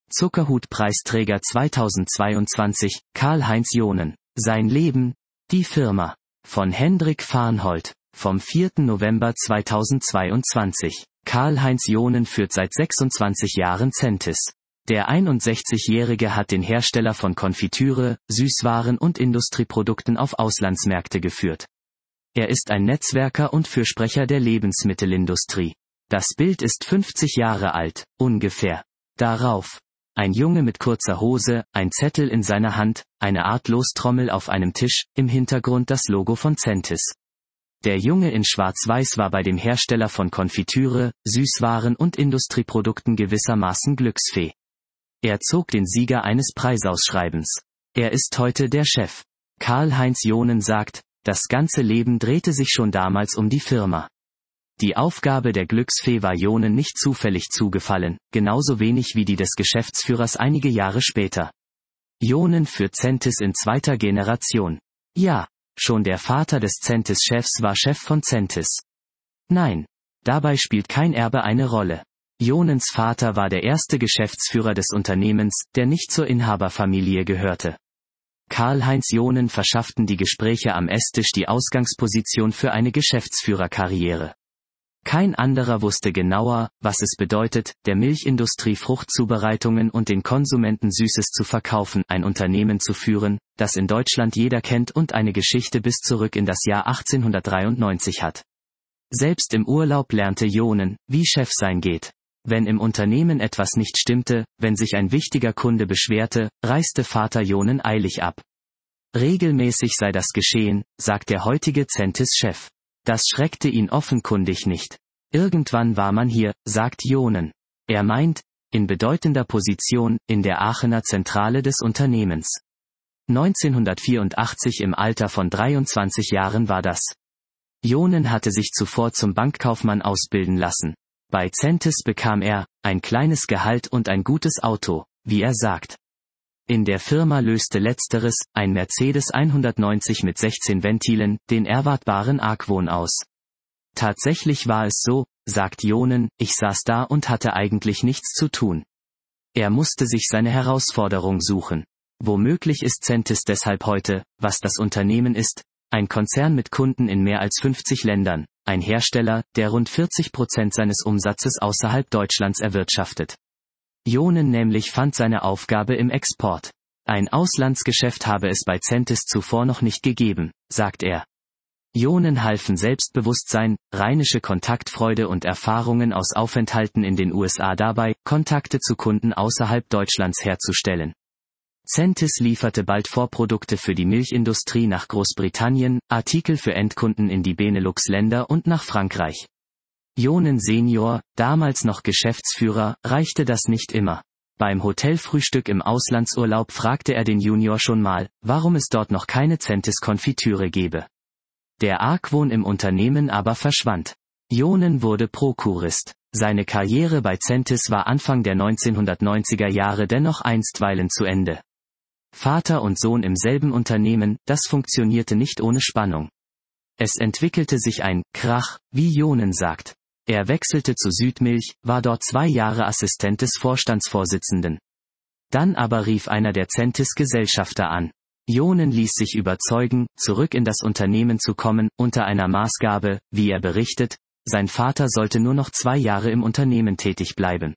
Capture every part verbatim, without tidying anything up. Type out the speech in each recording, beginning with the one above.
Zuckerhut-Preisträger zweitausendzweiundzwanzig, Karl-Heinz Johnen. Sein Leben, die Firma. Von Hendrik Farnhold, vom vierten November zweitausendzweiundzwanzig. Karl-Heinz Johnen führt seit sechsundzwanzig Jahren Centis. Der einundsechzigjährige hat den Hersteller von Konfitüre, Süßwaren und Industrieprodukten auf Auslandsmärkte geführt. Er ist ein Netzwerker und Fürsprecher der Lebensmittelindustrie. Das Bild ist fünfzig Jahre alt, ungefähr. Darauf ein Junge mit kurzer Hose, ein Zettel in seiner Hand, eine Art Lostrommel auf einem Tisch, im Hintergrund das Logo von Centis. Der Junge in Schwarz-Weiß war bei dem Hersteller von Konfitüre, Süßwaren und Industrieprodukten gewissermaßen Glücksfee. Er zog den Sieger eines Preisausschreibens. Er ist heute der Chef. Karl-Heinz Johnen sagt, das ganze Leben drehte sich schon damals um die Firma. Die Aufgabe der Glücksfee war Johnen nicht zufällig zugefallen, genauso wenig wie die des Geschäftsführers einige Jahre später. Johnen führt Centis in zweiter Generation. Ja, schon der Vater des Centis-Chefs war Chef von Centis. Nein, dabei spielt kein Erbe eine Rolle. Johnens Vater war der erste Geschäftsführer des Unternehmens, der nicht zur Inhaberfamilie gehörte. Karl-Heinz Johnen verschafften die Gespräche am Esstisch die Ausgangsposition für eine Geschäftsführerkarriere. Kein anderer wusste genauer, was es bedeutet, der Milchindustrie Fruchtzubereitungen und den Konsumenten Süßes zu verkaufen, ein Unternehmen zu führen, das in Deutschland jeder kennt und eine Geschichte bis zurück in das Jahr achtzehnhundertdreiundneunzig hat. Selbst im Urlaub lernte Johnen, wie Chef sein geht. Wenn im Unternehmen etwas nicht stimmte, wenn sich ein wichtiger Kunde beschwerte, reiste Vater Johnen eilig ab. Regelmäßig sei das geschehen, sagt der heutige Centis-Chef. Das schreckte ihn offenkundig nicht. Irgendwann war man hier, sagt Johnen. Er meint, in bedeutender Position, in der Aachener Zentrale des Unternehmens. neunzehnhundertvierundachtzig im Alter von dreiundzwanzig Jahren war das. Johnen hatte sich zuvor zum Bankkaufmann ausbilden lassen. Bei Centis bekam er ein kleines Gehalt und ein gutes Auto, wie er sagt. In der Firma löste letzteres, ein Mercedes hundertneunzig mit sechzehn Ventilen, den erwartbaren Argwohn aus. Tatsächlich war es so, sagt Johnen, ich saß da und hatte eigentlich nichts zu tun. Er musste sich seine Herausforderung suchen. Womöglich ist Centis deshalb heute, was das Unternehmen ist, ein Konzern mit Kunden in mehr als fünfzig Ländern, ein Hersteller, der rund vierzig Prozent seines Umsatzes außerhalb Deutschlands erwirtschaftet. Johnen nämlich fand seine Aufgabe im Export. Ein Auslandsgeschäft habe es bei Centis zuvor noch nicht gegeben, sagt er. Johnen halfen Selbstbewusstsein, rheinische Kontaktfreude und Erfahrungen aus Aufenthalten in den U S A dabei, Kontakte zu Kunden außerhalb Deutschlands herzustellen. Centis lieferte bald Vorprodukte für die Milchindustrie nach Großbritannien, Artikel für Endkunden in die Benelux-Länder und nach Frankreich. Johnen Senior, damals noch Geschäftsführer, reichte das nicht immer. Beim Hotelfrühstück im Auslandsurlaub fragte er den Junior schon mal, warum es dort noch keine Centis-Konfitüre gebe. Der Argwohn im Unternehmen aber verschwand. Johnen wurde Prokurist. Seine Karriere bei Centis war Anfang der neunzehnhundertneunziger Jahre dennoch einstweilen zu Ende. Vater und Sohn im selben Unternehmen, das funktionierte nicht ohne Spannung. Es entwickelte sich ein Krach, wie Johnen sagt. Er wechselte zu Südmilch, war dort zwei Jahre Assistent des Vorstandsvorsitzenden. Dann aber rief einer der Centis-Gesellschafter an. Johnen ließ sich überzeugen, zurück in das Unternehmen zu kommen, unter einer Maßgabe, wie er berichtet, sein Vater sollte nur noch zwei Jahre im Unternehmen tätig bleiben.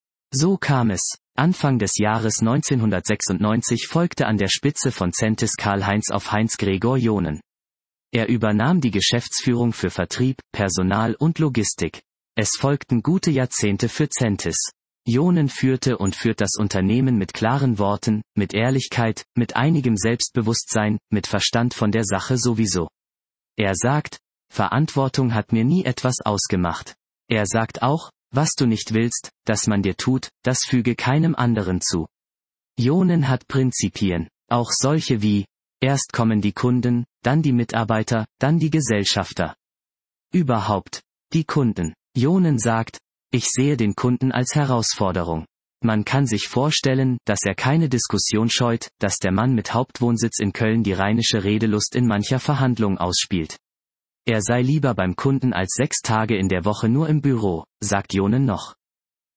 So kam es. Anfang des Jahres neunzehnhundertsechsundneunzig folgte an der Spitze von Centis Karl-Heinz auf Heinz Gregor Johnen. Er übernahm die Geschäftsführung für Vertrieb, Personal und Logistik. Es folgten gute Jahrzehnte für Centis. Johnen führte und führt das Unternehmen mit klaren Worten, mit Ehrlichkeit, mit einigem Selbstbewusstsein, mit Verstand von der Sache sowieso. Er sagt, Verantwortung hat mir nie etwas ausgemacht. Er sagt auch, was du nicht willst, dass man dir tut, das füge keinem anderen zu. Johnen hat Prinzipien, auch solche wie, erst kommen die Kunden, dann die Mitarbeiter, dann die Gesellschafter. Überhaupt, die Kunden. Johnen sagt, ich sehe den Kunden als Herausforderung. Man kann sich vorstellen, dass er keine Diskussion scheut, dass der Mann mit Hauptwohnsitz in Köln die rheinische Redelust in mancher Verhandlung ausspielt. Er sei lieber beim Kunden als sechs Tage in der Woche nur im Büro, sagt Johnen noch.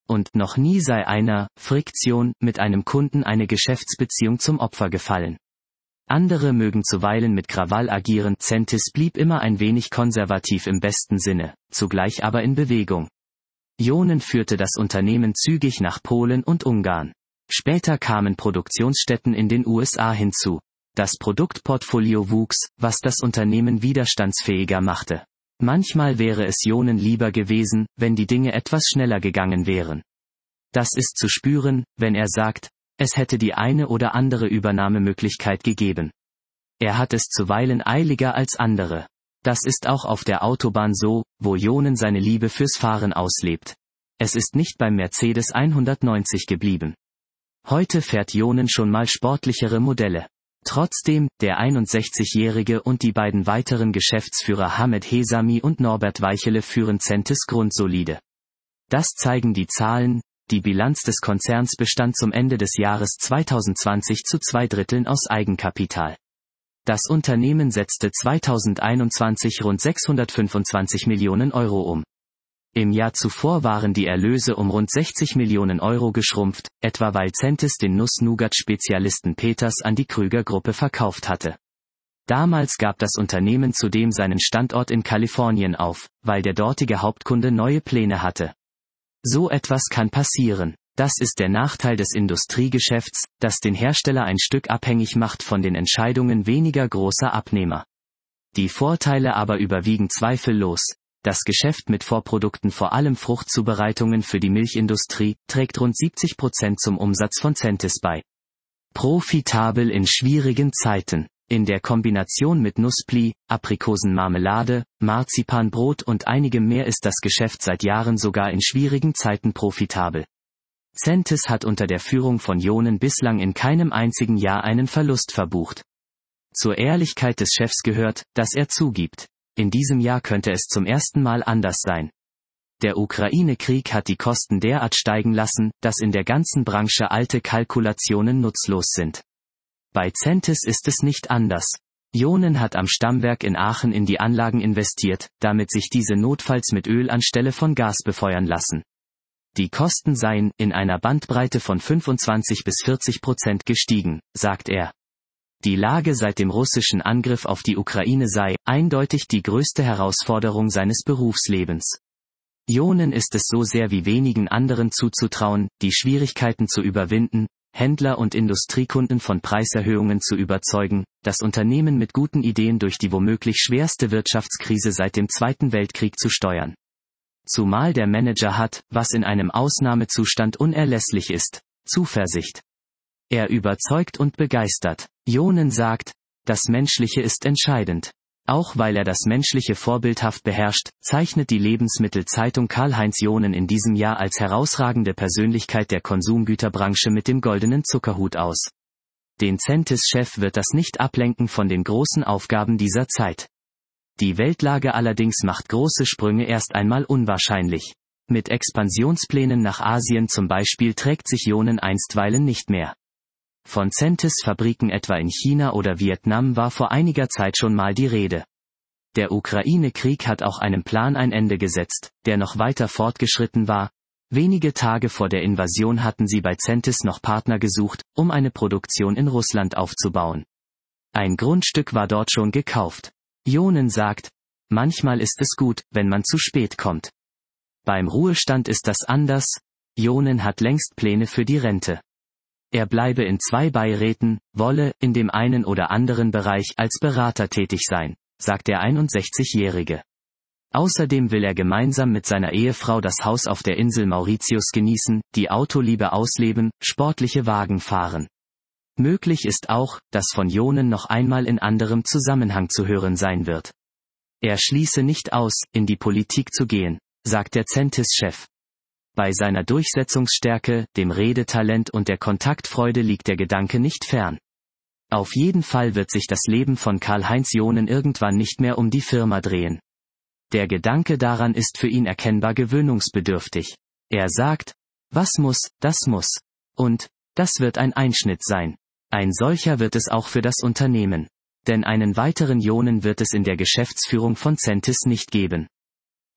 und noch nie sei einer Friktion mit einem Kunden eine Geschäftsbeziehung zum Opfer gefallen. Andere mögen zuweilen mit Krawall agieren, Centis blieb immer ein wenig konservativ im besten Sinne, zugleich aber in Bewegung. Jonen führte das Unternehmen zügig nach Polen und Ungarn. Später kamen Produktionsstätten in den U S A hinzu. Das Produktportfolio wuchs, was das Unternehmen widerstandsfähiger machte. Manchmal wäre es Jonen lieber gewesen, wenn die Dinge etwas schneller gegangen wären. Das ist zu spüren, wenn er sagt, es hätte die eine oder andere Übernahmemöglichkeit gegeben. Er hat es zuweilen eiliger als andere. Das ist auch auf der Autobahn so, wo Jonen seine Liebe fürs Fahren auslebt. Es ist nicht beim Mercedes hundertneunzig geblieben. Heute fährt Jonen schon mal sportlichere Modelle. Trotzdem, der einundsechzigjährige und die beiden weiteren Geschäftsführer Hamed Hesami und Norbert Weichele führen Centis grundsolide. Das zeigen die Zahlen. Die Bilanz des Konzerns bestand zum Ende des Jahres zweitausendzwanzig zu zwei Dritteln aus Eigenkapital. Das Unternehmen setzte zweitausendeinundzwanzig rund sechshundertfünfundzwanzig Millionen Euro um. Im Jahr zuvor waren die Erlöse um rund sechzig Millionen Euro geschrumpft, etwa weil Centis den Nuss-Nougat-Spezialisten Peters an die Krüger-Gruppe verkauft hatte. Damals gab das Unternehmen zudem seinen Standort in Kalifornien auf, weil der dortige Hauptkunde neue Pläne hatte. So etwas kann passieren. Das ist der Nachteil des Industriegeschäfts, das den Hersteller ein Stück abhängig macht von den Entscheidungen weniger großer Abnehmer. Die Vorteile aber überwiegen zweifellos. Das Geschäft mit Vorprodukten, vor allem Fruchtzubereitungen für die Milchindustrie, trägt rund siebzig Prozent zum Umsatz von Centis bei. Profitabel in schwierigen Zeiten. In der Kombination mit Nusspli, Aprikosenmarmelade, Marzipanbrot und einigem mehr ist das Geschäft seit Jahren sogar in schwierigen Zeiten profitabel. Centis hat unter der Führung von Jonen bislang in keinem einzigen Jahr einen Verlust verbucht. Zur Ehrlichkeit des Chefs gehört, dass er zugibt, in diesem Jahr könnte es zum ersten Mal anders sein. Der Ukraine-Krieg hat die Kosten derart steigen lassen, dass in der ganzen Branche alte Kalkulationen nutzlos sind. Bei Centis ist es nicht anders. Jonen hat am Stammwerk in Aachen in die Anlagen investiert, damit sich diese notfalls mit Öl anstelle von Gas befeuern lassen. Die Kosten seien in einer Bandbreite von fünfundzwanzig bis vierzig Prozent gestiegen, sagt er. Die Lage seit dem russischen Angriff auf die Ukraine sei eindeutig die größte Herausforderung seines Berufslebens. Jonen ist es so sehr wie wenigen anderen zuzutrauen, die Schwierigkeiten zu überwinden, Händler und Industriekunden von Preiserhöhungen zu überzeugen, das Unternehmen mit guten Ideen durch die womöglich schwerste Wirtschaftskrise seit dem Zweiten Weltkrieg zu steuern. Zumal der Manager hat, was in einem Ausnahmezustand unerlässlich ist, Zuversicht. Er überzeugt und begeistert. Jonen sagt, das Menschliche ist entscheidend. Auch weil er das Menschliche vorbildhaft beherrscht, zeichnet die Lebensmittelzeitung Karl-Heinz Jonen in diesem Jahr als herausragende Persönlichkeit der Konsumgüterbranche mit dem goldenen Zuckerhut aus. Den Centis-Chef wird das nicht ablenken von den großen Aufgaben dieser Zeit. Die Weltlage allerdings macht große Sprünge erst einmal unwahrscheinlich. Mit Expansionsplänen nach Asien zum Beispiel trägt sich Jonen einstweilen nicht mehr. Von Centis-Fabriken etwa in China oder Vietnam war vor einiger Zeit schon mal die Rede. Der Ukraine-Krieg hat auch einem Plan ein Ende gesetzt, der noch weiter fortgeschritten war. Wenige Tage vor der Invasion hatten sie bei Centis noch Partner gesucht, um eine Produktion in Russland aufzubauen. Ein Grundstück war dort schon gekauft. Jonen sagt, manchmal ist es gut, wenn man zu spät kommt. Beim Ruhestand ist das anders. Jonen hat längst Pläne für die Rente. Er bleibe in zwei Beiräten, wolle in dem einen oder anderen Bereich als Berater tätig sein, sagt der einundsechzigjährige. Außerdem will er gemeinsam mit seiner Ehefrau das Haus auf der Insel Mauritius genießen, die Autoliebe ausleben, sportliche Wagen fahren. Möglich ist auch, dass von Jonen noch einmal in anderem Zusammenhang zu hören sein wird. Er schließe nicht aus, in die Politik zu gehen, sagt der Centis-Chef. Bei seiner Durchsetzungsstärke, dem Redetalent und der Kontaktfreude liegt der Gedanke nicht fern. Auf jeden Fall wird sich das Leben von Karl-Heinz Jonen irgendwann nicht mehr um die Firma drehen. Der Gedanke daran ist für ihn erkennbar gewöhnungsbedürftig. Er sagt, was muss, das muss. Und, das wird ein Einschnitt sein. Ein solcher wird es auch für das Unternehmen. Denn einen weiteren Jonen wird es in der Geschäftsführung von Centis nicht geben.